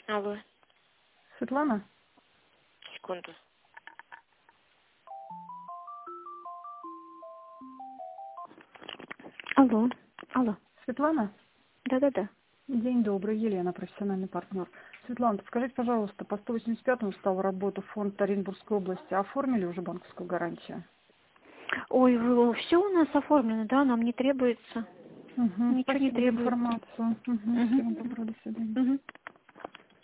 Алло, Светлана? секунду. Алло, алло. Светлана? Да-да-да. День добрый, Елена, профессиональный партнер. Светлана, подскажите, пожалуйста, по 185-му стал в работу фонд Оренбургской области. Оформили уже банковскую гарантию? Ой, все у нас оформлено, да, нам не требуется. Угу, Ничего не спасибо за требуется. информацию. Угу, Угу. всего доброго, до свидания. Угу.